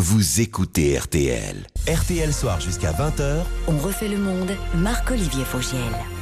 vous écoutez RTL. RTL Soir jusqu'à 20h. On refait le monde, Marc-Olivier Fogiel.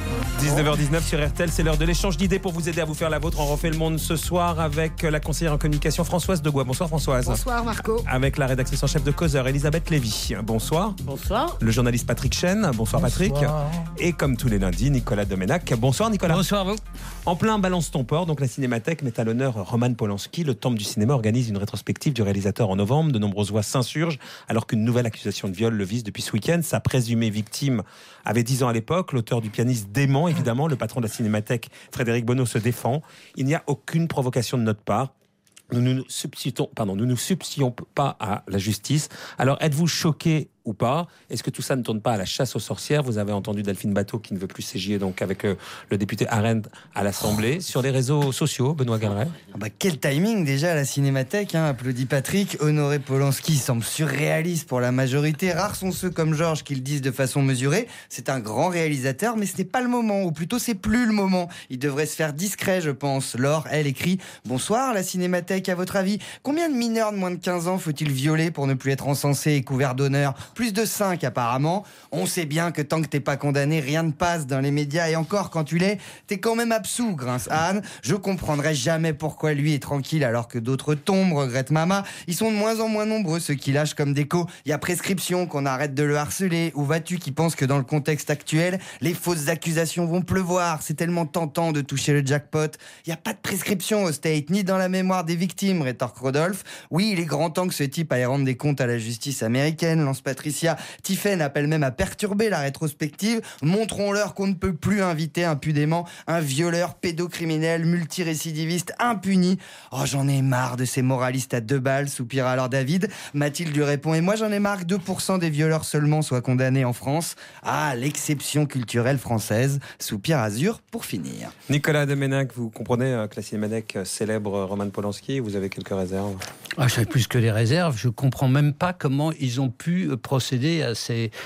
19h19 sur RTL, c'est l'heure de l'échange d'idées pour vous aider à vous faire la vôtre. On refait le monde ce soir avec la conseillère en communication Françoise Degois. Bonsoir Françoise. Bonsoir Marco. Avec la rédactrice en chef de Causeur, Elisabeth Lévy. Bonsoir. Bonsoir. Le journaliste Patrick Chen. Bonsoir Patrick. Et comme tous les lundis, Nicolas Domenac. Bonsoir Nicolas. Bonsoir à vous. En plein Balance ton port, donc la Cinémathèque met à l'honneur Roman Polanski. Le Temple du cinéma organise une rétrospective du réalisateur en novembre. De nombreuses voix s'insurgent alors qu'une nouvelle accusation de viol le vise depuis ce week-end. Sa présumée victime avait 10 ans à l'époque. L'auteur du pianiste dément, évidemment. Le patron de la Cinémathèque, Frédéric Bonneau, se défend. Il n'y a aucune provocation de notre part. Nous ne nous substituons pas à la justice. Alors, êtes-vous choqués ou pas? Est-ce que tout ça ne tourne pas à la chasse aux sorcières? Vous avez entendu Delphine Bateau qui ne veut plus siéger donc avec le député Arendt à l'Assemblée. Sur les réseaux sociaux, Benoît Galeret. Quel timing déjà à la Cinémathèque, applaudit Patrick. Honorer Polanski semble surréaliste pour la majorité. Rares sont ceux comme Georges qui le disent de façon mesurée. C'est un grand réalisateur, mais ce n'est pas le moment, ou plutôt c'est plus le moment. Il devrait se faire discret, je pense. Laure, elle, écrit « Bonsoir, la Cinémathèque, à votre avis, combien de mineurs de moins de 15 ans faut-il violer pour ne plus être encensé et couvert d'honneur ? Plus de 5 apparemment. On sait bien que tant que t'es pas condamné, rien ne passe dans les médias, et encore quand tu l'es, t'es quand même absous, grince Anne. Je comprendrai jamais pourquoi lui est tranquille alors que d'autres tombent, regrette Mama. Ils sont de moins en moins nombreux ceux qui lâchent comme déco. Il y a prescription, qu'on arrête de le harceler. Où vas-tu qui pense que dans le contexte actuel, les fausses accusations vont pleuvoir? C'est tellement tentant de toucher le jackpot. Il y a pas de prescription au State, ni dans la mémoire des victimes, rétorque Rodolphe. Oui, il est grand temps que ce type aille rendre des comptes à la justice américaine, lance Patricia. Tiffen appelle même à perturber la rétrospective. Montrons-leur qu'on ne peut plus inviter impudemment un violeur pédocriminel multirécidiviste impuni. Oh, j'en ai marre de ces moralistes à 2 balles, soupira alors David. Mathilde lui répond, et moi j'en ai marre que 2% des violeurs seulement soient condamnés en France. Ah, l'exception culturelle française, soupire Azur pour finir. Nicolas Domenac, vous comprenez que la Cinémathèque célèbre Roman Polanski, vous avez quelques réserves? J'ai plus que des réserves. Je comprends même pas comment ils ont pu procéder à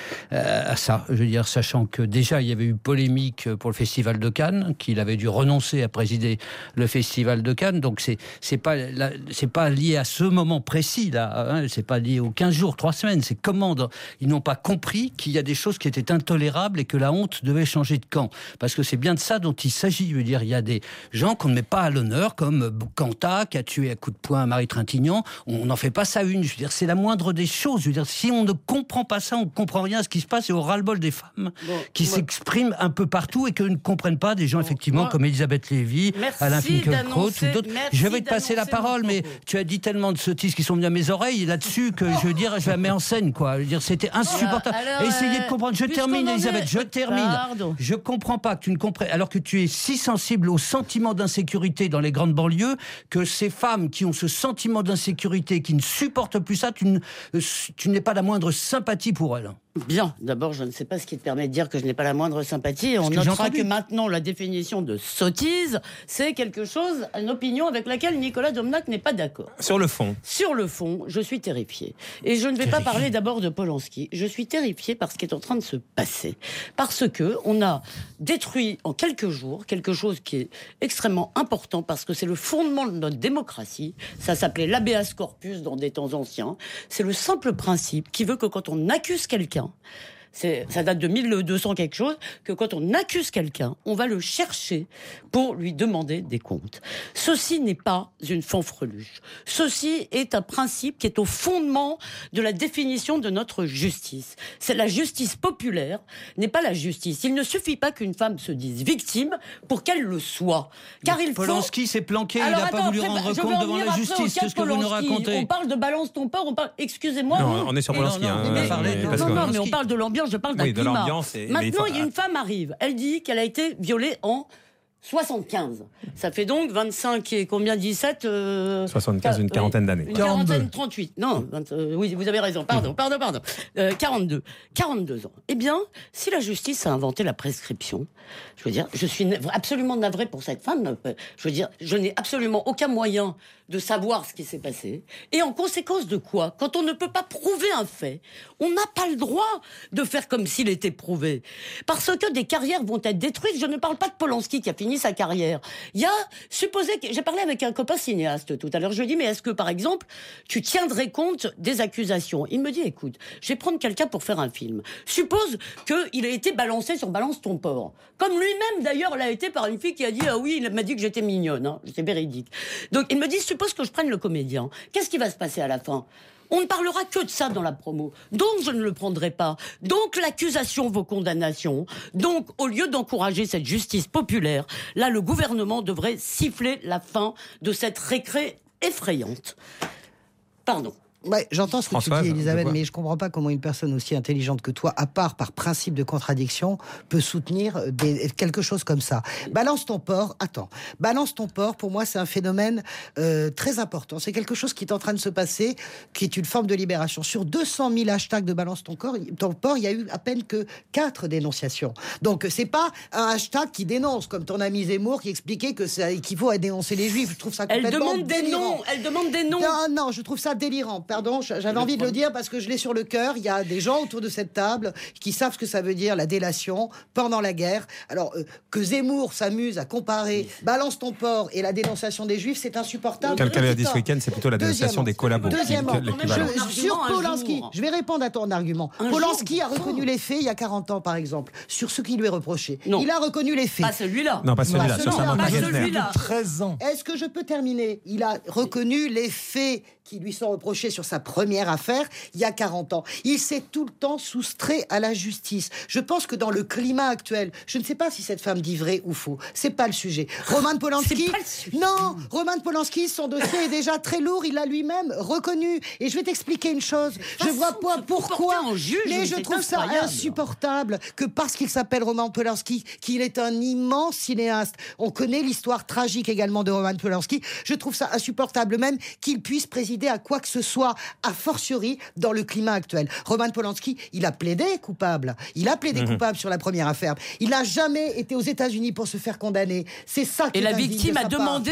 ça. Je veux dire, sachant que déjà il y avait eu polémique pour le Festival de Cannes, qu'il avait dû renoncer à présider le Festival de Cannes. Donc c'est pas lié à ce moment précis là. C'est pas lié aux 15 jours, 3 semaines. C'est comment ils n'ont pas compris qu'il y a des choses qui étaient intolérables et que la honte devait changer de camp. Parce que c'est bien de ça dont il s'agit. Je veux dire, il y a des gens qu'on ne met pas à l'honneur, comme Cantat qui a tué à coups de poing Marie Trintignant. On n'en fait pas ça une. Je veux dire, c'est la moindre des choses. Je veux dire, si on ne comprend pas ça, on ne comprend rien à ce qui se passe, et au ras-le-bol des femmes s'expriment un peu partout et que ne comprennent pas des gens effectivement comme Elisabeth Lévy, Alain Finkielkraut ou d'autres. Je vais te passer la parole, mais tu as dit tellement de sottises qui sont venues à mes oreilles là-dessus que je veux dire, je la mets en scène quoi. Je veux dire, c'était insupportable. Essayez de comprendre. Je termine, Elisabeth. Je termine. Pardon. Je comprends pas que tu ne comprennes, alors que tu es si sensible au sentiment d'insécurité dans les grandes banlieues, que ces femmes qui ont ce sentiment d'insécurité, qui ne supportent plus ça, tu n'es pas la moindre sympathie pour elles. Bien, d'abord, je ne sais pas ce qui te permet de dire que je n'ai pas la moindre sympathie. On notera que maintenant, la définition de sottise, c'est quelque chose, une opinion avec laquelle Nicolas Domenac n'est pas d'accord. Sur le fond, je suis terrifiée. Et je ne vais pas parler d'abord de Polanski. Je suis terrifiée par ce qui est en train de se passer. Parce que on a détruit en quelques jours quelque chose qui est extrêmement important, parce que c'est le fondement de notre démocratie. Ça s'appelait l'habeas corpus dans des temps anciens. C'est le simple principe qui veut que quand on accuse quelqu'un, ça date de 1200 quelque chose, que quand on accuse quelqu'un, on va le chercher pour lui demander des comptes. Ceci n'est pas une fanfreluche. Ceci est un principe qui est au fondement de la définition de notre justice. C'est la justice populaire, n'est pas la justice. Il ne suffit pas qu'une femme se dise victime pour qu'elle le soit. Car il faut... Polanski s'est planqué, il n'a pas voulu rendre compte devant la justice. C'est ce que vous nous racontez. On parle de balance ton port, excusez-moi. Non, on est sur Polanski. Mais on parle de l'ambiance, je parle d'un climat. De l'ambiance. Maintenant, il y a une femme arrive. Elle dit qu'elle a été violée en 75. Ça fait donc 25 et combien, 17 75, une quarantaine d'années. Une quarantaine, 38. Non, oui, vous avez raison. Pardon. 42 ans. Eh bien, si la justice a inventé la prescription, je veux dire, je suis absolument navré pour cette femme. Je veux dire, je n'ai absolument aucun moyen de savoir ce qui s'est passé. Et en conséquence de quoi, quand on ne peut pas prouver un fait, on n'a pas le droit de faire comme s'il était prouvé. Parce que des carrières vont être détruites. Je ne parle pas de Polanski qui a fini sa carrière. Il y a, supposé que, j'ai parlé avec un copain cinéaste tout à l'heure, je lui ai dit, mais est-ce que par exemple, tu tiendrais compte des accusations? Il me dit, écoute, je vais prendre quelqu'un pour faire un film. Suppose qu'il a été balancé sur Balance ton porc. Comme lui-même d'ailleurs l'a été par une fille qui a dit, ah oui, il m'a dit que j'étais mignonne, hein. C'est véridique. Donc il me dit, suppose que je prenne le comédien. Qu'est-ce qui va se passer à la fin? On ne parlera que de ça dans la promo. Donc je ne le prendrai pas. Donc l'accusation vaut condamnation. Donc au lieu d'encourager cette justice populaire, là le gouvernement devrait siffler la fin de cette récré effrayante. Pardon. Ouais, j'entends ce que Françoise, tu dis, Elisabeth, je mais je comprends pas comment une personne aussi intelligente que toi, à part par principe de contradiction, peut soutenir quelque chose comme ça. Balance ton porc, attends. Balance ton porc, pour moi, c'est un phénomène très important. C'est quelque chose qui est en train de se passer, qui est une forme de libération. Sur 200 000 hashtags de balance ton porc, il y a eu à peine que 4 dénonciations. Donc, c'est pas un hashtag qui dénonce, comme ton ami Zemmour qui expliquait que ça équivaut à dénoncer les Juifs. Je trouve ça complètement délirant. Elle demande des noms. Non, je trouve ça délirant. Pardon, j'avais envie de le dire parce que je l'ai sur le cœur. Il y a des gens autour de cette table qui savent ce que ça veut dire, la délation pendant la guerre. Alors, que Zemmour s'amuse à comparer Balance ton porc et la dénonciation des Juifs, c'est insupportable. Quelqu'un l'a dit ce week-end, c'est plutôt la dénonciation des collabos. Deuxièmement, sur Polanski, jour. je vais répondre à ton argument. Polanski a reconnu les faits il y a 40 ans, par exemple, sur ce qui lui est reproché. Non. Il a reconnu les faits. Pas celui-là. Non, pas celui-là, sur Samantha pas Geithner. celui-là. 13 ans. Est-ce que je peux terminer? Il a reconnu les faits qui lui sont reprochés sur sa première affaire il y a 40 ans. Il s'est tout le temps soustrait à la justice. Je pense que dans le climat actuel, je ne sais pas si cette femme dit vrai ou faux. C'est pas le sujet. Roman Polanski, Roman Polanski, son dossier est déjà très lourd. Il l'a lui-même reconnu. Et je vais t'expliquer une chose. Je vois pas pourquoi, mais je trouve ça insupportable que parce qu'il s'appelle Roman Polanski, qu'il est un immense cinéaste. On connaît l'histoire tragique également de Roman Polanski. Je trouve ça insupportable même qu'il puisse présider à quoi que ce soit, a fortiori dans le climat actuel. Roman Polanski, il a plaidé coupable. Il a plaidé coupable sur la première affaire. Il n'a jamais été aux États-Unis pour se faire condamner. C'est ça qui Et la victime a demandé,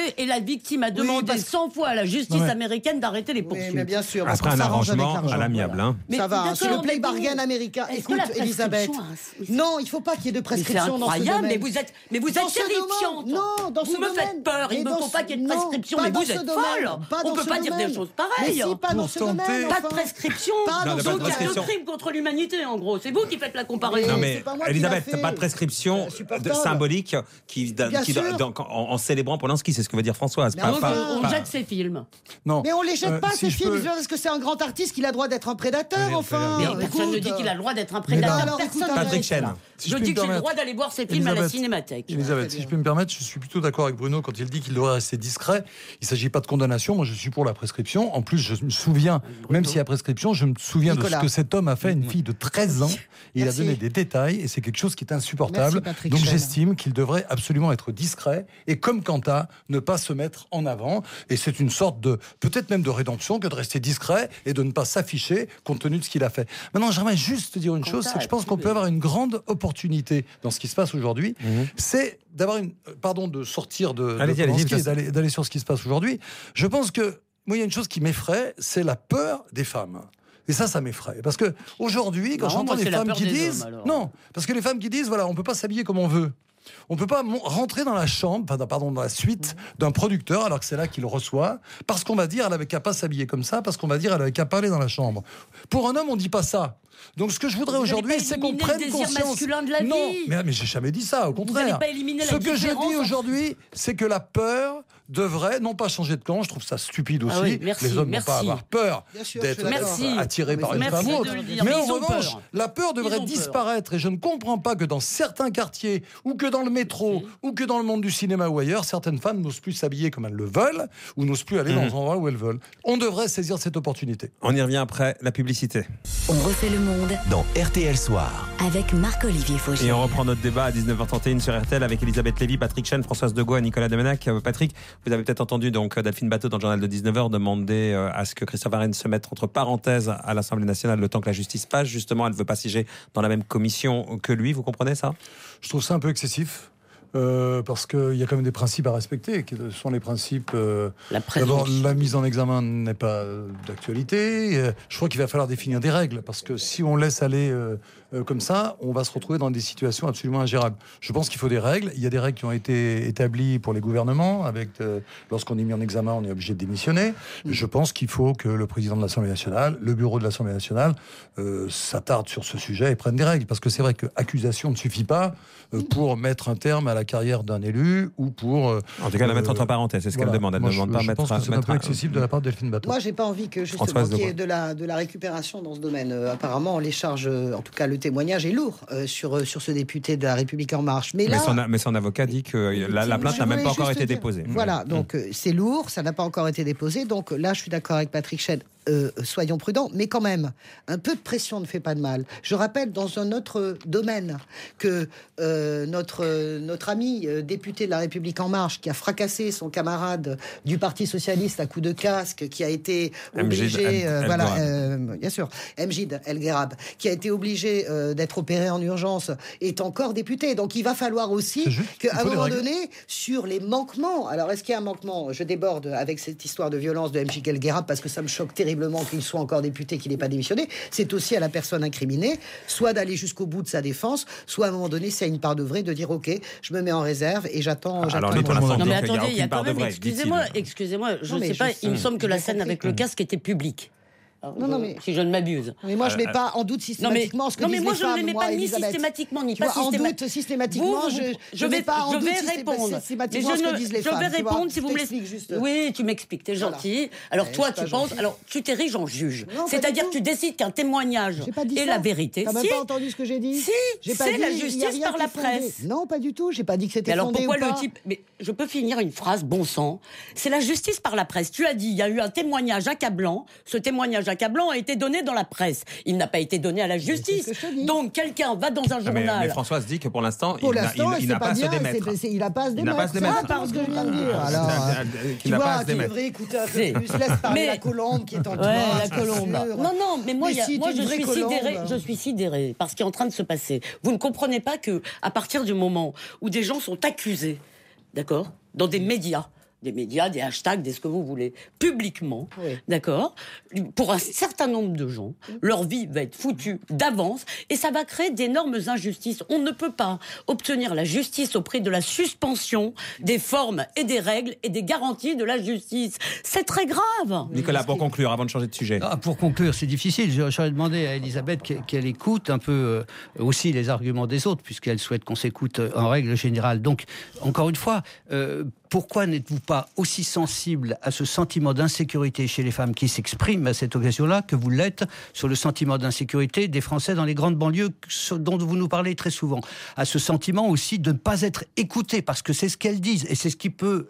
100 fois à la justice américaine d'arrêter les poursuites. Oui, mais bien sûr. Après un arrangement à l'amiable. Hein. Mais ça va, c'est le play bargain américain. Écoute, Elisabeth. Non, il ne faut pas qu'il y ait de prescription dans ce domaine. Mais vous êtes terrifiante. Non, dans ce domaine. Vous me faites peur. Il ne faut pas qu'il y ait de prescription. Mais vous êtes folle. On ne peut pas dire des choses pareilles. Pas dans ce domaine. Pas de prescription. Donc il y a 2 crimes contre l'humanité, en gros. C'est vous qui faites la comparaison. Non mais Elisabeth, pas de prescription symbolique en célébrant Polanski, c'est ce que veut dire Françoise. On jette ses films. Non. Mais on les jette pas, ces films. Parce que c'est un grand artiste qu'il a le droit d'être un prédateur, enfin. Mais personne ne dit qu'il a le droit d'être un prédateur. Patrick Chen. Je dis que j'ai le droit d'aller voir ces films à la Cinémathèque. Elisabeth, si je peux me permettre, je suis plutôt d'accord avec Bruno quand il dit qu'il devrait rester discret. Il ne s'agit pas de condamnation. Moi, je suis pour la prescription. En plus, je me souviens, même s'il y a prescription, je me souviens de ce que cet homme a fait à une fille de 13 ans. Il a donné des détails et c'est quelque chose qui est insupportable. Donc j'estime qu'il devrait absolument être discret et comme Quentin, ne pas se mettre en avant. Et c'est une sorte de, peut-être même de rédemption que de rester discret et de ne pas s'afficher compte tenu de ce qu'il a fait. Maintenant, j'aimerais juste dire une chose, c'est que je pense qu'on peut avoir une grande opportunité dans ce qui se passe aujourd'hui. C'est d'avoir de sortir de Polanski et d'aller sur ce qui se passe aujourd'hui. Je pense que moi, il y a une chose qui m'effraie, c'est la peur des femmes. Et ça m'effraie. Parce que aujourd'hui, quand j'entends des femmes qui disent... Non, parce que les femmes qui disent, voilà, on ne peut pas s'habiller comme on veut. On ne peut pas rentrer dans la chambre, dans la suite d'un producteur, alors que c'est là qu'il reçoit, parce qu'on va dire, elle n'avait qu'à pas s'habiller comme ça, parce qu'on va dire, elle n'avait qu'à pas aller dans la chambre. Pour un homme, on ne dit pas ça. Donc ce que je voudrais aujourd'hui, c'est qu'on prenne conscience. De la non, vie. mais j'ai jamais dit ça, au contraire. Ce que je dis aujourd'hui, c'est que la peur devrait non pas changer de camp. Je trouve ça stupide aussi. oui, merci, les hommes n'ont pas à avoir peur d'être attirés par une femme ou autre. Mais en revanche, la peur devrait disparaître. Et je ne comprends pas que dans certains quartiers, ou que dans le métro, ou que dans le monde du cinéma ou ailleurs, certaines femmes n'osent plus s'habiller comme elles le veulent, ou n'osent plus aller dans un endroit où elles veulent. On devrait saisir cette opportunité. On y revient après la publicité. On refait le monde Dans RTL Soir. avec Marc-Olivier Fogiel. Et on reprend notre débat à 19h31 sur RTL avec Elisabeth Lévy, Patrick Chen, Françoise Degois et Nicolas Demenac. Patrick, vous avez peut-être entendu donc Delphine Bateau dans le journal de 19h demander à ce que Christophe Arène se mette entre parenthèses à l'Assemblée nationale le temps que la justice passe. Justement, elle ne veut pas siéger dans la même commission que lui. Vous comprenez ça ? Je trouve ça un peu excessif. parce qu'il y a quand même des principes à respecter, qui sont les principes... D'abord, la mise en examen n'est pas d'actualité. Je crois qu'il va falloir définir des règles, parce que si on laisse aller comme ça, on va se retrouver dans des situations absolument ingérables. Je pense qu'il faut des règles. Il y a des règles qui ont été établies pour les gouvernements, avec lorsqu'on est mis en examen, on est obligé de démissionner. Je pense qu'il faut que le président de l'Assemblée nationale, le bureau de l'Assemblée nationale, s'attarde sur ce sujet et prenne des règles. Parce que c'est vrai qu'accusation ne suffit pas pour mettre un terme à la carrière d'un élu ou pour... en tout cas, la mettre entre parenthèses, c'est ce qu'elle demande. Elle ne demande pas je mettre... pense que c'est un peu excessif de la part de Delphine Batho. Moi, j'ai pas envie que justement qu'il y ait de la récupération dans ce domaine. Apparemment, les charges, en tout cas, le témoignage est lourd sur ce député de la République En Marche. Mais son avocat dit que la plainte n'a même pas encore été déposée. Voilà, donc c'est lourd, ça n'a pas encore été déposé. Donc là, je suis d'accord avec Patrick Chêne. Soyons prudents, mais quand même, un peu de pression ne fait pas de mal. Je rappelle dans un autre domaine que notre ami député de la République En Marche, qui a fracassé son camarade du Parti Socialiste à coups de casque, qui a été obligé, bien sûr, Mjid El Guerab, qui a été obligé d'être opéré en urgence, est encore député. Donc il va falloir aussi qu'à un moment donné, sur les manquements, alors est-ce qu'il y a un manquement? Je déborde avec cette histoire de violence de Mjid El Guerab parce que ça me choque terriblement qu'il soit encore député, qu'il n'ait pas démissionné. C'est aussi à la personne incriminée, soit d'aller jusqu'au bout de sa défense, soit à un moment donné, c'est une part de vrai, de dire ok, je me mets en réserve et j'attends. Non mais attendez, il y a quand même, excusez-moi, je ne sais pas, il me semble que la scène avec le casque était publique. Non, mais si je ne m'abuse. Mais moi, je ne mets pas en doute systématiquement ce que disent les femmes. Non, mais moi, je ne le mets pas ni systématiquement, ni pas systématiquement. En doute systématiquement, je vais pas en doute systématiquement ce que disent les femmes. Je vais répondre si vous me laissez. Oui, tu m'expliques, t'es gentil. Alors toi, tu penses, alors tu t'ériges en juge. C'est-à-dire que tu décides qu'un témoignage est la vérité. T'as même pas entendu ce que j'ai dit? Si, c'est la justice par la presse. Non, pas du tout. J'ai pas dit que c'était fondé. Alors pourquoi le type? Mais je peux finir une phrase, bon sang. C'est la justice par la presse. Tu as dit, il y a eu un témoignage accablant. Ce témoignage accablant a été donné dans la presse. Il n'a pas été donné à la justice. Donc quelqu'un va dans un journal. Mais Françoise dit que pour l'instant, il n'a pas à se démettre. Il n'a pas à se démettre. C'est pas ce que je viens de dire. Alors, tu vois, tu devrais écouter un peu plus. Laisse parler la colombe qui est en toi. La colombe. Non, mais moi je suis sidérée par ce qui est en train de se passer. Vous ne comprenez pas que à partir du moment où des gens sont accusés, d'accord, dans des médias, des hashtags, des ce que vous voulez, publiquement, d'accord, pour un certain nombre de gens, leur vie va être foutue d'avance et ça va créer d'énormes injustices. On ne peut pas obtenir la justice au prix de la suspension des formes et des règles et des garanties de la justice. C'est très grave. Nicolas, pour conclure, avant de changer de sujet. Pour conclure, c'est difficile. J'aurais demandé à Elisabeth qu'elle écoute un peu aussi les arguments des autres, puisqu'elle souhaite qu'on s'écoute en règle générale. Donc, encore une fois, pourquoi n'êtes-vous pas aussi sensible à ce sentiment d'insécurité chez les femmes qui s'expriment à cette occasion-là que vous l'êtes sur le sentiment d'insécurité des Français dans les grandes banlieues dont vous nous parlez très souvent, à ce sentiment aussi de ne pas être écouté, parce que c'est ce qu'elles disent et c'est ce qui peut,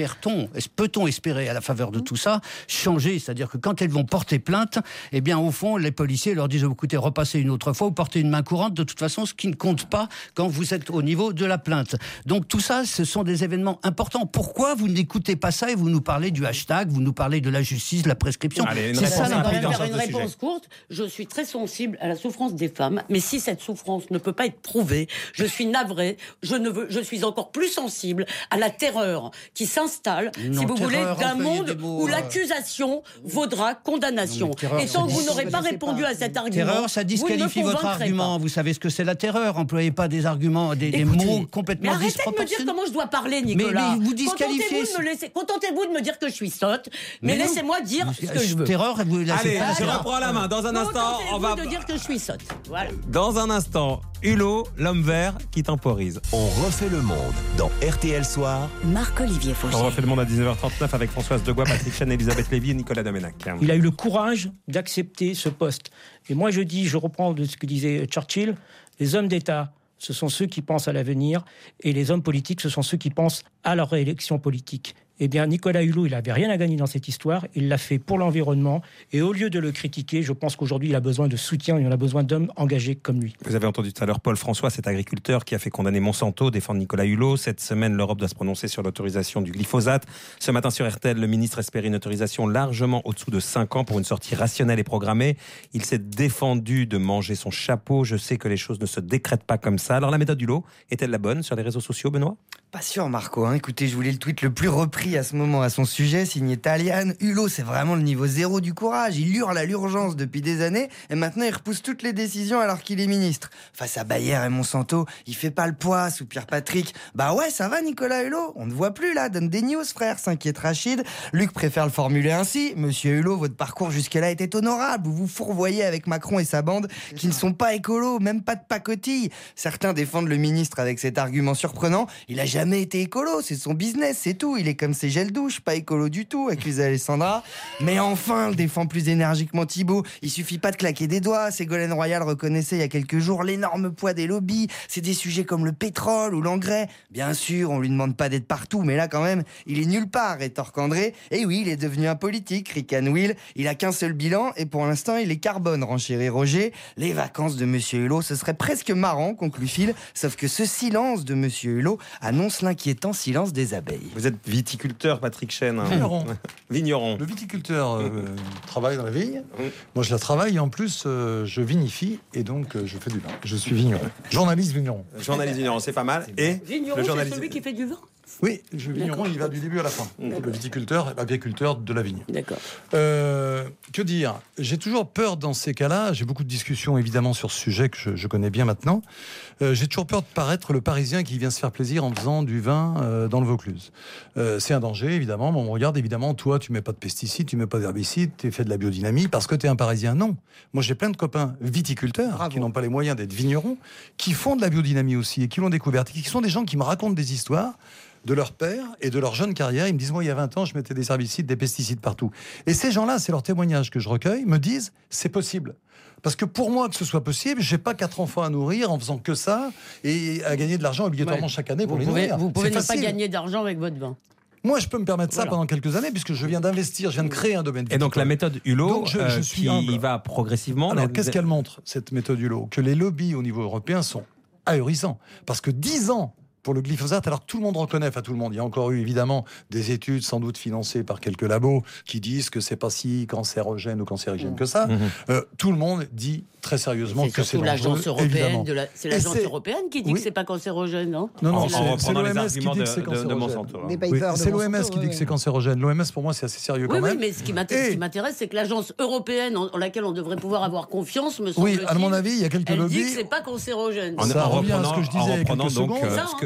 peut-on espérer à la faveur de tout ça, changer, c'est-à-dire que quand elles vont porter plainte, eh bien au fond les policiers leur disent écoutez, repassez une autre fois ou portez une main courante, de toute façon ce qui ne compte pas quand vous êtes au niveau de la plainte. Donc tout ça, ce sont des événements importants. Pourquoi vous n'écoutez pas ça et vous nous parlez du hashtag, vous nous parlez de la justice, de la prescription? Allez, c'est ça l'important. Une réponse courte. Je suis très sensible à la souffrance des femmes, mais si cette souffrance ne peut pas être prouvée, je suis navrée. Je suis encore plus sensible à la terreur qui s'installe, si vous voulez, d'un monde où l'accusation vaudra condamnation. Et tant que vous n'aurez pas répondu à cet argument, terreur, ça disqualifie votre argument. Vous savez ce que c'est la terreur. Employez pas des arguments, des mots complètement disproportionnés. Arrêtez de me dire comment je dois parler, Nicolas. Mais vous disqualifiez. Contentez-vous de me dire que je suis sotte, mais laissez-moi dire ce que je veux. Terreur, vous allez, je reprends la main. Dans un instant, on va de dire que je suis sotte. Voilà. Dans un instant, Hulot, l'homme vert qui temporise. On refait le monde dans RTL Soir. Marc-Olivier Fauché. On refait le monde à 19h39 avec Françoise Degois, Patrick Chêne, Elisabeth Lévy et Nicolas Doménac. Il a eu le courage d'accepter ce poste. Et moi je reprends de ce que disait Churchill, les hommes d'État, ce sont ceux qui pensent à l'avenir, et les hommes politiques, ce sont ceux qui pensent à leur réélection politique. Eh bien, Nicolas Hulot, il n'avait rien à gagner dans cette histoire. Il l'a fait pour l'environnement. Et au lieu de le critiquer, je pense qu'aujourd'hui, il a besoin de soutien. Il a besoin d'hommes engagés comme lui. Vous avez entendu tout à l'heure Paul François, cet agriculteur qui a fait condamner Monsanto, défendre Nicolas Hulot. Cette semaine, l'Europe doit se prononcer sur l'autorisation du glyphosate. Ce matin sur RTL, le ministre espérait une autorisation largement au-dessous de 5 ans pour une sortie rationnelle et programmée. Il s'est défendu de manger son chapeau. Je sais que les choses ne se décrètent pas comme ça. Alors la méthode Hulot est-elle la bonne sur les réseaux sociaux, Benoît ? Pas sûr, Marco. Écoutez, je voulais le tweet le plus repris à ce moment à son sujet, signé Talian. Hulot, c'est vraiment le niveau zéro du courage. Il hurle à l'urgence depuis des années et maintenant il repousse toutes les décisions alors qu'il est ministre. Face à Bayer et Monsanto, il fait pas le poids, soupire Patrick. Bah ouais, ça va Nicolas Hulot. On ne voit plus là, donne des news, frère, s'inquiète Rachid. Luc préfère le formuler ainsi. Monsieur Hulot, votre parcours jusque-là était honorable. Vous vous fourvoyez avec Macron et sa bande qui ne sont pas écolos, même pas de pacotille. Certains défendent le ministre avec cet argument surprenant. Il a jamais été écolo, c'est son business, c'est tout. Il est comme ses gels douche, pas écolo du tout, accuse Alessandra. Mais enfin, le défend plus énergiquement Thibault. Il suffit pas de claquer des doigts. Ségolène Royal reconnaissait il y a quelques jours l'énorme poids des lobbies. C'est des sujets comme le pétrole ou l'engrais. Bien sûr, on lui demande pas d'être partout, mais là quand même, il est nulle part, rétorque André. Et oui, il est devenu un politique, ricane Will. Il a qu'un seul bilan et pour l'instant, il est carbone, renchérit Roger. Les vacances de Monsieur Hulot, ce serait presque marrant, conclut Phil, sauf que ce silence de Monsieur Hulot annonce l'inquiétant silence des abeilles. Vous êtes viticulteur, Patrick Chêne. Vigneron. Vigneron. Le viticulteur travaille dans la vigne. Moi, je la travaille et en plus, je vinifie et donc je fais du vin. Je suis vigneron. Journaliste vigneron. Journaliste vigneron, c'est pas mal. Et Vigneron, c'est celui qui fait du vin ? Oui, le vigneron, il va du début à la fin. Le viticulteur, l'apiculteur de la vigne. D'accord. Que dire ? J'ai toujours peur dans ces cas-là. J'ai beaucoup de discussions évidemment sur ce sujet que je connais bien maintenant. J'ai toujours peur de paraître le Parisien qui vient se faire plaisir en faisant du vin dans le Vaucluse. C'est un danger évidemment. Mais on regarde évidemment, toi, tu mets pas de pesticides, tu mets pas d'herbicides, tu fais de la biodynamie parce que tu es un Parisien. Non. Moi, j'ai plein de copains viticulteurs qui n'ont pas les moyens d'être vignerons, qui font de la biodynamie aussi et qui l'ont découverte, qui sont des gens qui me racontent des histoires de leur père et de leur jeune carrière. Ils me disent, moi, il y a 20 ans, je mettais des herbicides, des pesticides partout. Et ces gens-là, c'est leur témoignage que je recueille, me disent, c'est possible. Parce que pour moi, que ce soit possible, j'ai pas 4 enfants à nourrir en faisant que ça et à gagner de l'argent obligatoirement chaque année pour les nourrir. Vous pouvez ne pas gagner d'argent avec votre vin. Moi, je peux me permettre ça pendant quelques années puisque je viens d'investir, je viens de créer un domaine viticole. Et donc la méthode Hulot, je suis humble. Il va progressivement. Alors, qu'est-ce qu'elle montre, cette méthode Hulot ? Que les lobbies au niveau européen sont ahurissants. Parce que 10 ans pour le glyphosate, alors que tout le monde reconnaît, enfin tout le monde, il y a encore eu évidemment des études sans doute financées par quelques labos qui disent que c'est pas si cancérogène ou cancérigène que ça. Tout le monde dit très sérieusement que c'est l'agence européenne c'est l'agence européenne qui dit que c'est pas cancérogène, non ? Non, c'est l'OMS qui dit que c'est cancérogène. C'est l'OMS qui dit que c'est cancérogène. L'OMS pour moi c'est assez sérieux quand même. Oui, mais ce qui m'intéresse, c'est que l'agence européenne en laquelle on devrait pouvoir avoir confiance, me semble-t-il, à mon avis, il y a quelques lobbies. Elle dit que c'est pas cancérogène. Ça revient à ce que je disais il y a quelques secondes.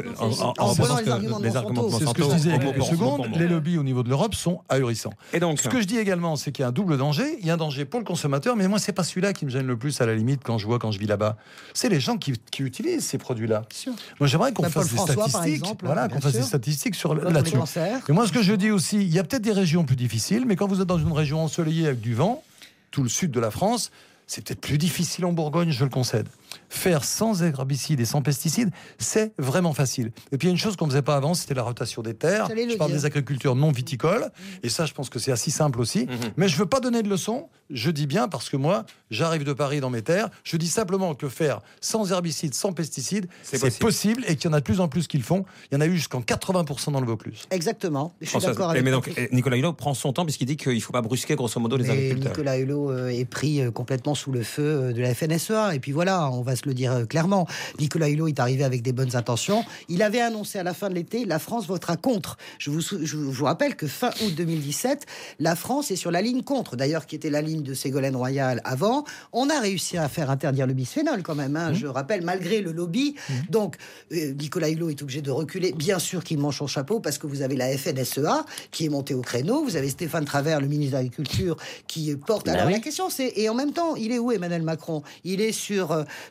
En reprenant les arguments de Monsanto, c'est ce que je disais il y a quelques secondes. Les lobbies au niveau de l'Europe sont ahurissants. Et donc, ce que je dis également, c'est qu'il y a un double danger. Il y a un danger pour le consommateur, mais moi, c'est pas celui-là qui me gêne le plus à la limite quand je vis là-bas. C'est les gens qui utilisent ces produits-là. Moi, j'aimerais qu'on fasse des statistiques. Voilà, qu'on fasse des statistiques sur là-dessus. Et moi, ce que je dis aussi, il y a peut-être des régions plus difficiles, mais quand vous êtes dans une région ensoleillée avec du vent, tout le sud de la France, c'est peut-être plus difficile en Bourgogne, je le concède. Faire sans herbicides et sans pesticides, c'est vraiment facile. Et puis il y a une chose qu'on ne faisait pas avant, c'était la rotation des terres. Je parle des agricultures non viticoles, et ça je pense que c'est assez simple aussi. Mais je ne veux pas donner de leçons, je dis bien parce que moi, j'arrive de Paris dans mes terres, je dis simplement que faire sans herbicides, sans pesticides, c'est possible et qu'il y en a de plus en plus qui le font. Il y en a eu jusqu'en 80% dans le Vaucluse. Exactement, je suis d'accord avec mais donc Nicolas Hulot prend son temps puisqu'il dit qu'il ne faut pas brusquer grosso modo les agriculteurs. Nicolas Hulot est pris complètement sous le feu de la FNSEA, et puis voilà, on va se le dire clairement. Nicolas Hulot est arrivé avec des bonnes intentions. Il avait annoncé à la fin de l'été, la France votera contre. Je vous rappelle que fin août 2017, la France est sur la ligne contre, d'ailleurs qui était la ligne de Ségolène Royal avant. On a réussi à faire interdire le bisphénol quand même, je rappelle, malgré le lobby. Donc Nicolas Hulot est obligé de reculer. Bien sûr qu'il mange son chapeau parce que vous avez la FNSEA qui est montée au créneau, vous avez Stéphane Travert, le ministre de l'Agriculture, qui porte... Alors la question c'est, et en même temps, il est où Emmanuel Macron ? Il est sur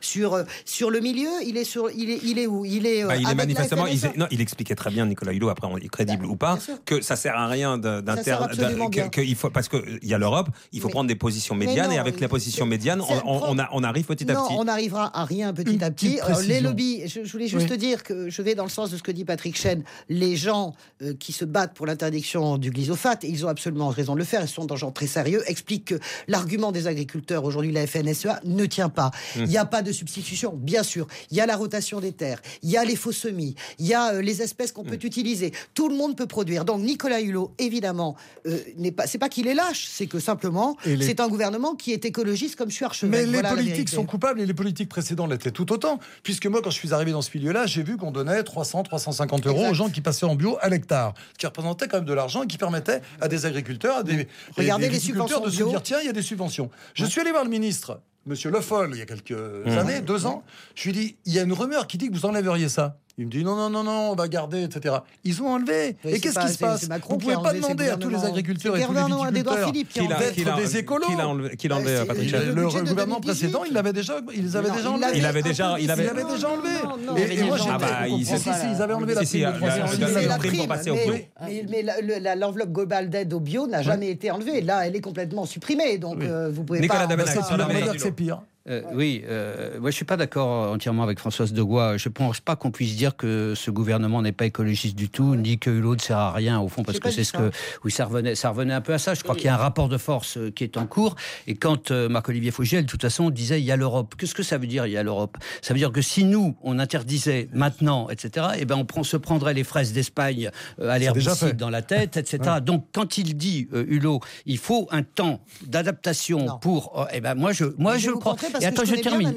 sur le milieu. Il est où? Il est manifestement. Il expliquait très bien, Nicolas Hulot, après on est crédible ou pas, que ça sert à rien qu'il faut, parce qu'il y a l'Europe, il faut prendre des positions médianes, et avec la position médiane, on arrive petit à petit. Non, on n'arrivera à rien petit à petit. Les lobbies, je voulais juste dire que je vais dans le sens de ce que dit Patrick Chêne. Les gens qui se battent pour l'interdiction du glyphosate, ils ont absolument raison de le faire, ils sont des gens très sérieux, expliquent que l'argument des agriculteurs, aujourd'hui la FNSEA, ne tient pas. Il n'y a pas de substitution, bien sûr. Il y a la rotation des terres, il y a les faux semis, il y a les espèces qu'on peut utiliser. Tout le monde peut produire. Donc Nicolas Hulot, évidemment, c'est pas qu'il est lâche, c'est que simplement, c'est un gouvernement qui est écologiste comme je suis archevêque. Mais les politiques sont coupables, et les politiques précédentes l'étaient tout autant. Puisque moi, quand je suis arrivé dans ce milieu-là, j'ai vu qu'on donnait 300-350 euros aux gens qui passaient en bio à l'hectare, ce qui représentait quand même de l'argent et qui permettait à des agriculteurs, à des viticulteurs de se dire tiens, il y a des subventions. Je suis allé voir le ministre, Monsieur Le Foll, il y a quelques années, 2 ans. Je lui ai dit, il y a une rumeur qui dit que vous enlèveriez ça. Il me dit non, on va garder, etc. Ils ont enlevé. Et qu'est-ce qui se passe? Vous ne pouvez pas demander à tous les agriculteurs et tous les viticulteurs d'être des écolos. Qui l'a enlevé, Patrick? Le gouvernement précédent, ils les avaient déjà enlevés. Il avait déjà enlevé. Et moi, ils avaient enlevé la prime pour passer au bio. Mais l'enveloppe globale d'aide au bio n'a jamais été enlevée. Là, elle est complètement supprimée. Donc, vous pouvez pas... C'est pire. Moi je suis pas d'accord entièrement avec Françoise Degois. Je pense pas qu'on puisse dire que ce gouvernement n'est pas écologiste du tout, ni que Hulot ne sert à rien au fond, parce que c'est ce que ça revenait un peu à ça. Je crois qu'il y a un rapport de force qui est en cours. Et quand Marc-Olivier Fogiel, de toute façon, disait il y a l'Europe. Qu'est-ce que ça veut dire il y a l'Europe? Ça veut dire que si nous on interdisait maintenant, etc. Et ben on se prendrait les fraises d'Espagne à l'herbicide dans la tête, etc. Donc quand il dit Hulot, il faut un temps d'adaptation pour. Moi je crois. Et attends, je termine.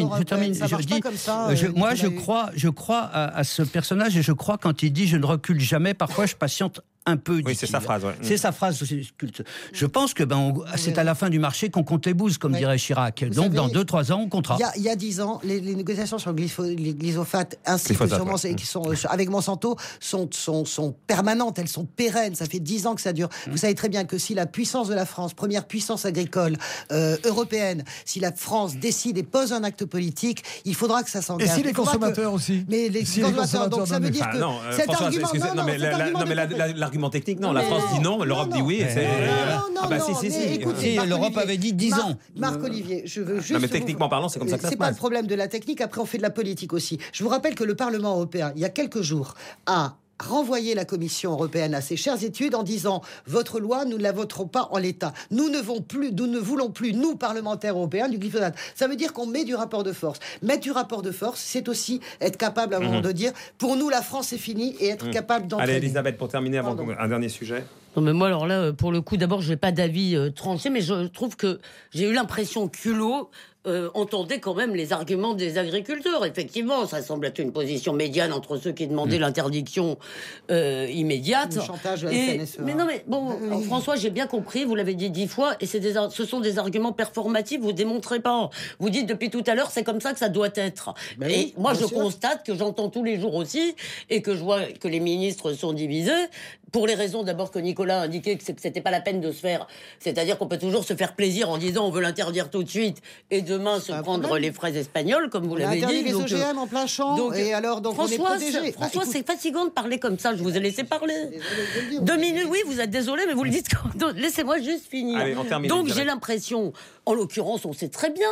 Je crois à ce personnage, et je crois quand il dit je ne recule jamais. Parfois, je patiente un peu. Oui, c'est sa phrase. Ouais. C'est sa phrase culte. Je pense que c'est à la fin du marché qu'on compte les bouses, comme dirait Chirac. Donc, dans 2-3 ans, on comptera. Il y a 10 ans, les négociations sur le glyphosate ainsi que qui sont avec Monsanto sont permanentes, elles sont pérennes. Ça fait 10 ans que ça dure. Vous savez très bien que si la puissance de la France, première puissance agricole européenne, si la France décide et pose un acte politique, il faudra que ça s'engage. Et si les consommateurs aussi? Mais les consommateurs, donc ça veut dire que cet argument... Non, mais l'argument technique, non. La France dit non, l'Europe dit oui. Si, l'Europe avait dit 10 ans. Marc-Olivier, je veux juste... Non, mais techniquement parlant, c'est comme ça que ça se passe. C'est pas le problème de la technique, après on fait de la politique aussi. Je vous rappelle que le Parlement européen, il y a quelques jours, a renvoyer la Commission européenne à ses chères études en disant votre loi, nous ne la voterons pas en l'état. Nous ne voulons plus, nous, parlementaires européens, du glyphosate. Ça veut dire qu'on met du rapport de force. Mettre du rapport de force, c'est aussi être capable à un moment de dire pour nous, la France, c'est fini, et être capable d'entraîner. Allez, Elisabeth, pour terminer, avant un dernier sujet. Non, mais moi, alors là, pour le coup, d'abord, je n'ai pas d'avis tranché, mais je trouve que j'ai eu l'impression qu'Hulot entendait quand même les arguments des agriculteurs. Effectivement, ça semble être une position médiane entre ceux qui demandaient l'interdiction immédiate. Le chantage de la FNSEA. Mais non, mais bon, François, j'ai bien compris, vous l'avez dit 10 fois, et ce sont des arguments performatifs, vous ne démontrez pas. Vous dites depuis tout à l'heure, c'est comme ça que ça doit être. Et moi, je constate que j'entends tous les jours aussi, et que je vois que les ministres sont divisés, pour les raisons d'abord que Nicolas a indiqué que c'était pas la peine de se faire. C'est-à-dire qu'on peut toujours se faire plaisir en disant on veut l'interdire tout de suite et demain se prendre les fraises espagnoles, comme vous l'avez dit. Les OGM en plein champ, et alors donc François, on est protégé. François, c'est fatigant de parler comme ça, je vous ai laissé parler. 2 minutes, oui, vous êtes désolé, mais vous le dites quand... Laissez-moi juste finir. Allez, on termine, donc j'ai l'impression, en l'occurrence, on sait très bien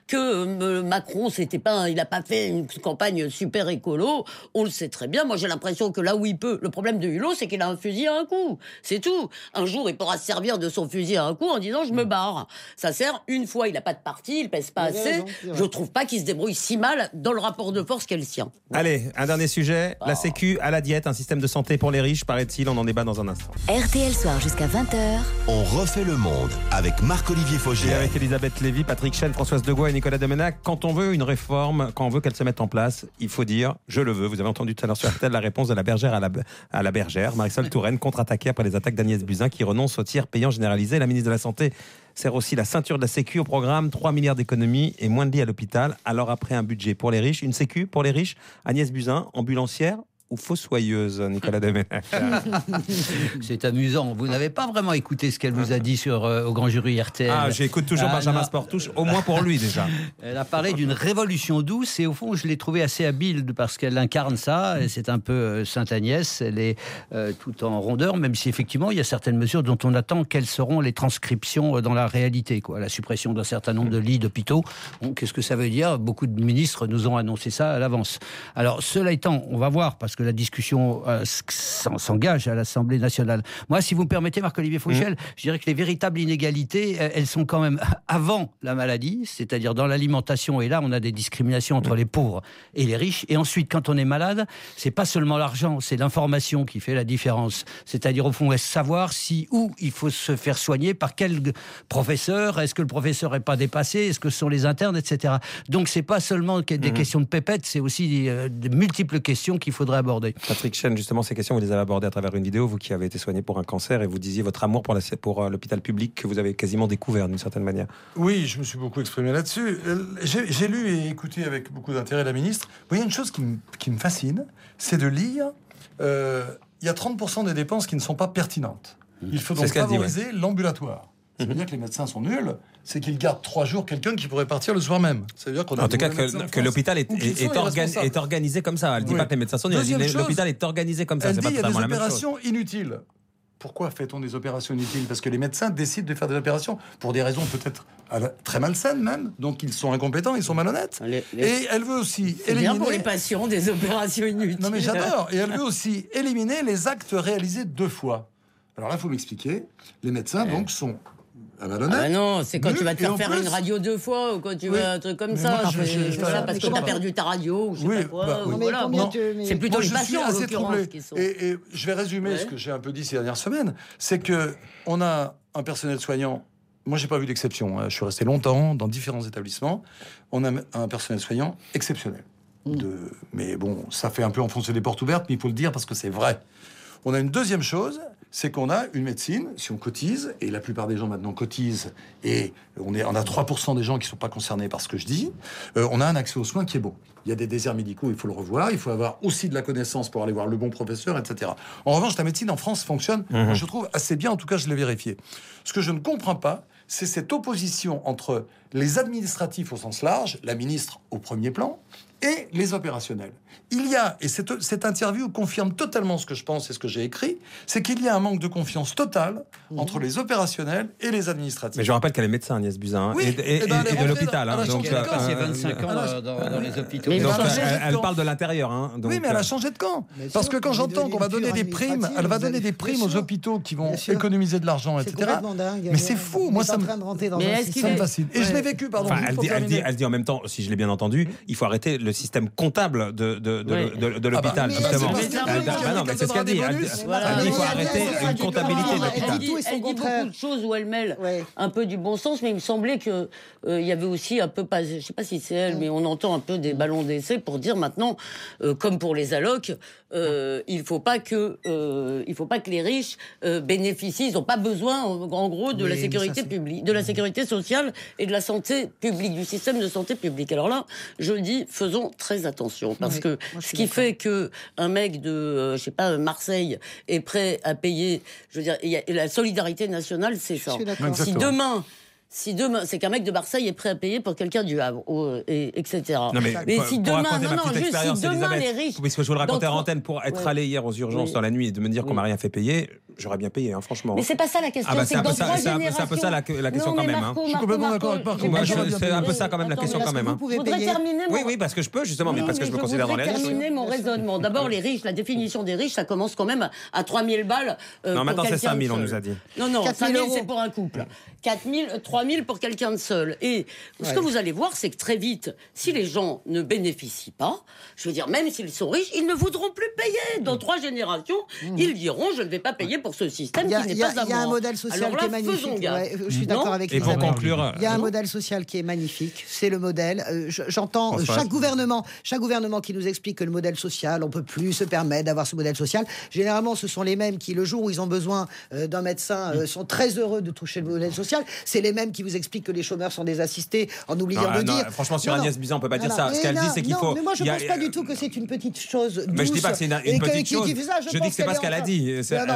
que Macron, il n'a pas fait une campagne super écolo, on le sait très bien. Moi j'ai l'impression que là où il peut, le problème de Hulot, c'est qu'il a un fusil à un coup. C'est tout. Un jour, il pourra se servir de son fusil à un coup en disant je me barre. Ça sert une fois, il n'a pas de parti, il pèse pas assez. Je trouve pas qu'il se débrouille si mal dans le rapport de force qu'est le sien. Allez, un dernier sujet. La Sécu à la diète, un système de santé pour les riches, paraît-il. On en débat dans un instant. RTL Soir jusqu'à 20h. On refait le monde avec Marc-Olivier Fogiel. Et avec Elisabeth Lévy, Patrick Chêne, Françoise Degois et Nicolas Domenac. Quand on veut une réforme, quand on veut qu'elle se mette en place, il faut dire je le veux. Vous avez entendu tout à l'heure sur RTL la réponse de la bergère à la bergère. Marisol Touraine, contre-attaquée après les attaques d'Agnès Buzyn qui renonce au tiers payant généralisé. La ministre de la Santé sert aussi la ceinture de la Sécu au programme, 3 milliards d'économies et moins de lits à l'hôpital. Alors après un budget pour les riches, une Sécu pour les riches, Agnès Buzyn, ambulancière ou fossoyeuse, Nicolas Domenech? C'est amusant. Vous n'avez pas vraiment écouté ce qu'elle vous a dit au grand jury RTL. Ah, j'écoute toujours Benjamin Sportouche, au moins pour lui déjà. Elle a parlé d'une révolution douce et au fond, je l'ai trouvée assez habile parce qu'elle incarne ça. Et c'est un peu Sainte Agnès. Elle est tout en rondeur, même si effectivement, il y a certaines mesures dont on attend quelles seront les transcriptions dans la réalité. La suppression d'un certain nombre de lits d'hôpitaux. Bon, qu'est-ce que ça veut dire? Beaucoup de ministres nous ont annoncé ça à l'avance. Alors, cela étant, on va voir, parce que la discussion s'engage à l'Assemblée nationale. Moi, si vous me permettez, Marc-Olivier Fauchel, je dirais que les véritables inégalités, elles sont quand même avant la maladie, c'est-à-dire dans l'alimentation. Et là, on a des discriminations entre les pauvres et les riches. Et ensuite, quand on est malade, c'est pas seulement l'argent, c'est l'information qui fait la différence. C'est-à-dire, au fond, savoir où il faut se faire soigner, par quel professeur, est-ce que le professeur n'est pas dépassé, est-ce que ce sont les internes, etc. Donc, c'est pas seulement des questions de pépettes, c'est aussi de multiples questions qu'il faudrait aborder. Patrick Chen, justement, ces questions, vous les avez abordées à travers une vidéo, vous qui avez été soigné pour un cancer, et vous disiez votre amour pour l'hôpital public que vous avez quasiment découvert d'une certaine manière. Oui, je me suis beaucoup exprimé là-dessus. J'ai lu et écouté avec beaucoup d'intérêt la ministre. Il y a une chose qui me fascine, c'est de lire. Il y a 30% des dépenses qui ne sont pas pertinentes. Il faut donc favoriser l'ambulatoire. Ça veut dire que les médecins sont nuls, c'est qu'ils gardent 3 jours quelqu'un qui pourrait partir le soir même. Ça veut dire qu'on a en tout cas que l'hôpital est organisé comme ça. Elle ne dit pas que les médecins sont nuls, elle dit l'hôpital est organisé comme ça. Elle c'est dit pas qu'il y a des la même opérations chose. inutiles. Pourquoi fait-on des opérations inutiles? Parce que les médecins décident de faire des opérations pour des raisons peut-être très malsaines même. Donc ils sont incompétents, ils sont malhonnêtes. Et elle veut aussi c'est bien pour les patients des opérations inutiles. Non mais j'adore. Et elle veut aussi éliminer les actes réalisés 2 fois. Alors là, il faut m'expliquer. Les médecins donc sont non, c'est quand tu vas te faire faire une radio 2 fois ou quand tu vas un truc comme ça. C'est ça parce que tu as perdu ta radio ou je sais pas quoi. Voilà. C'est plutôt les patients en l'occurrence qui sont. Et je vais résumer ce que j'ai un peu dit ces dernières semaines. C'est que on a un personnel soignant. Moi, j'ai pas vu d'exception. Je suis resté longtemps dans différents établissements. On a un personnel soignant exceptionnel. Mais bon, ça fait un peu enfoncer des portes ouvertes, mais il faut le dire parce que c'est vrai. On a une deuxième chose, c'est qu'on a une médecine, si on cotise, et la plupart des gens maintenant cotisent, et on a 3% des gens qui ne sont pas concernés par ce que je dis, on a un accès aux soins qui est bon. Il y a des déserts médicaux, il faut le revoir, il faut avoir aussi de la connaissance pour aller voir le bon professeur, etc. En revanche, la médecine en France fonctionne, je trouve, assez bien, en tout cas je l'ai vérifié. Ce que je ne comprends pas, c'est cette opposition entre les administratifs au sens large, la ministre au premier plan, et les opérationnels. Il y a, et cette interview confirme totalement ce que je pense et ce que j'ai écrit, c'est qu'il y a un manque de confiance total entre les opérationnels et les administratifs. Mais je rappelle qu'elle est médecin, Agnès Buzyn, oui, et de l'hôpital. Donc, c'est 25 ans dans les hôpitaux. Donc, elle parle de l'intérieur. Donc, oui, mais elle a changé de camp. Parce que quand j'entends qu'on va donner des primes, elle va donner des primes aux hôpitaux qui vont économiser de l'argent, etc. Mais c'est fou, moi ça me fascine. Et je l'ai vécu, pardon. Elle dit en même temps, si je l'ai bien entendu, il faut arrêter le système comptable de l'hôpital, justement. Non, mais c'est ce qu'elle dit. Elle dit qu'il faut arrêter une comptabilité de l'hôpital. Elle dit beaucoup de choses où elle mêle un peu du bon sens, mais il me semblait qu'il y avait aussi un peu, je ne sais pas si c'est elle, mais on entend un peu des ballons d'essai pour dire maintenant, comme pour les allocs, il ne faut pas que les riches bénéficient, ils n'ont pas besoin, en gros, de la sécurité publique, de la sécurité sociale et de la santé publique, du système de santé publique. Alors là, je dis, faisons très attention, parce que ce qui fait que un mec de, je sais pas, Marseille est prêt à payer, je veux dire, la solidarité nationale, c'est ça. Si demain, c'est qu'un mec de Marseille est prêt à payer pour quelqu'un du Havre, etc. Non, mais si demain, les riches... Puisque je vous le racontais à l'antenne, pour être allé hier aux urgences dans la nuit et de me dire qu'on m'a rien fait payer, j'aurais bien payé, franchement. Mais c'est pas ça la question, c'est que dans 3 générations... C'est un peu ça la question quand même. Je suis complètement d'accord avec Marc. C'est un peu ça quand même la question quand même. Je voudrais terminer... Oui, parce que je peux, justement, mais parce que je me considère dans les riches. Je voudrais terminer mon raisonnement. D'abord, les riches, la définition des riches, ça commence quand même à 3000 balles. Non, maintenant c'est 5000, on nous a dit. Non, 5000 c'est pour un couple. 3000 pour quelqu'un de seul. Et ce que vous allez voir, c'est que très vite, si les gens ne bénéficient pas, je veux dire, même s'ils sont riches, ils ne voudront plus payer. Dans 3 générations, ils diront, je ne vais pas payer pour ce système qui n'est Il y pas à a un moi. modèle social Alors là, qui est magnifique. faisons gaffe. Ouais, je suis d'accord avec Et pour Isabelle. conclure, Il y a un modèle social qui est magnifique, c'est le modèle. J'entends chaque gouvernement qui nous explique que le modèle social, on peut plus se permettre d'avoir ce modèle social. Généralement, ce sont les mêmes qui, le jour où ils ont besoin d'un médecin, sont très heureux de toucher le modèle social. C'est les mêmes qui vous expliquent que les chômeurs sont des assistés en oubliant de dire. Franchement, sur Agnès Buzyn, on peut pas dire ça. Ce qu'elle dit, c'est qu'il faut. Mais moi, je pense pas du tout que c'est une petite chose douce. Mais je dis pas que c'est une petite chose. Je dis que c'est pas ce qu'elle a dit.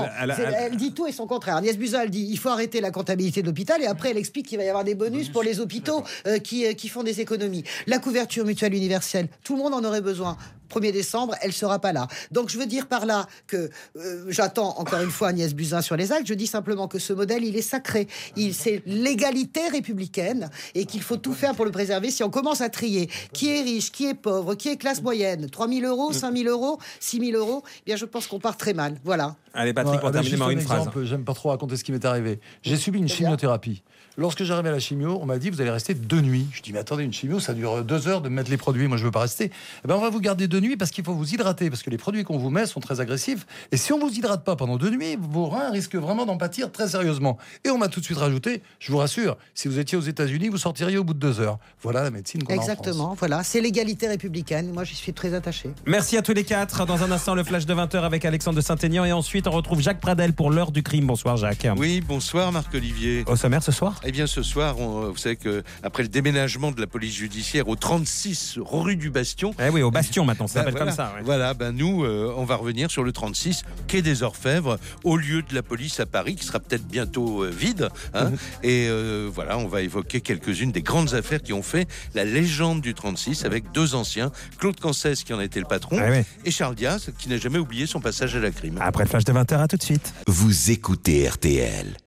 Elle dit tout et son contraire. Agnès Buzyn, elle dit il faut arrêter la comptabilité de l'hôpital et après elle explique qu'il va y avoir des bonus pour les hôpitaux qui font des économies. La couverture mutuelle universelle, tout le monde en aurait besoin. 1er décembre, elle sera pas là. Donc je veux dire par là que j'attends encore une fois Agnès Buzyn sur les actes. Je dis simplement que ce modèle, il est sacré. C'est l'égalité républicaine et qu'il faut tout faire pour le préserver. Si on commence à trier qui est riche, qui est pauvre, qui est classe moyenne, 3 000 euros, 5 000 euros, 6 000 euros, eh bien je pense qu'on part très mal. Voilà. Allez Patrick, pour terminer en une phrase. J'aime pas trop raconter ce qui m'est arrivé. J'ai subi une chimiothérapie. Lorsque j'arrivais à la chimio, on m'a dit vous allez rester 2 nuits. Je dis mais attendez, une chimio ça dure 2 heures de mettre les produits. Moi je veux pas rester. Eh ben on va vous garder 2 nuits parce qu'il faut vous hydrater parce que les produits qu'on vous met sont très agressifs. Et si on vous hydrate pas pendant 2 nuits, vos reins risquent vraiment d'en pâtir très sérieusement. Et on m'a tout de suite rajouté, je vous rassure, si vous étiez aux États-Unis, vous sortiriez au bout de 2 heures. Voilà la médecine qu'on a en France. Exactement. Voilà, c'est l'égalité républicaine. Moi j'y suis très attaché. Merci à tous les 4. Dans un instant, le flash de 20h avec Alexandre de Saint-Aignan et ensuite on retrouve Jacques Pradel pour l'heure du crime. Bonsoir Jacques. Oui, bonsoir Marc-Olivier. Au sommaire ce soir ? Eh bien ce soir, vous savez qu'après le déménagement de la police judiciaire au 36 rue du Bastion. Eh oui, au Bastion maintenant, ça s'appelle voilà, comme ça. Ouais. Voilà, nous, on va revenir sur le 36 quai des Orfèvres, au lieu de la police à Paris, qui sera peut-être bientôt vide. Et voilà, on va évoquer quelques-unes des grandes affaires qui ont fait la légende du 36 avec 2 anciens, Claude Cancès qui en a été le patron, et Charles Diaz qui n'a jamais oublié son passage à la crime. Après le flash de 20h, à tout de suite. Vous écoutez RTL.